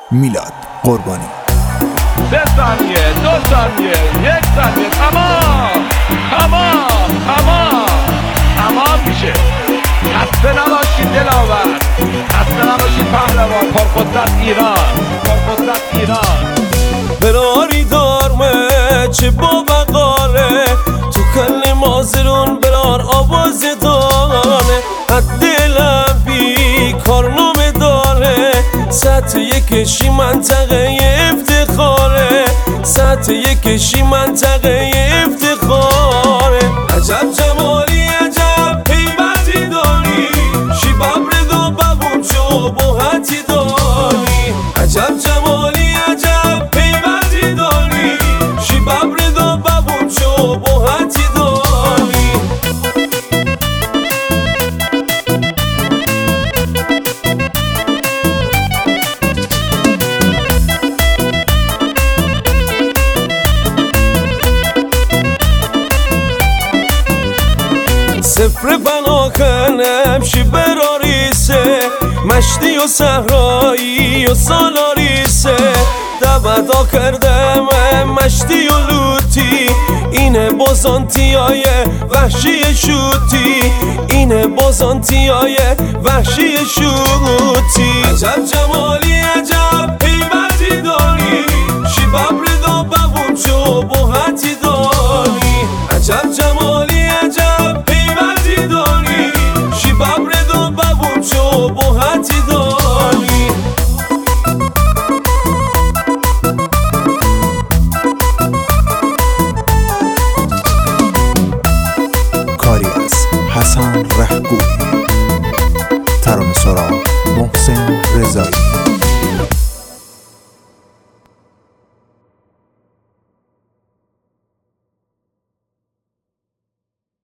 میلاد قربانی. 3 ثانیه 2 ثانیه 1 ثانیه تمام میشه. خسته نباشید دلاور، خسته نباشید پهلوان. پرقدرت ایران براری دارمه چه با بقاله تو کل مازرون برار آواز دانه حد دلم بی کارنامه داره سطح یکشی منطقه افتخاره سطح یکشی منطقه افتخاره عجب جمالی عجب پیوندی داری شی ببرد و ببون چو بوحتی داری عجب جمالی عجب پیوندی داری شی ببرد و ببون چو بوحتی داری سفر بناکنم شی براریسه مشتی و صحرایی و سالاریسه دبدا کردم مشتی و لوتی اینه بازانتیای وحشی شوتی اینه بازانتیای وحشی شوتی عجب جمالی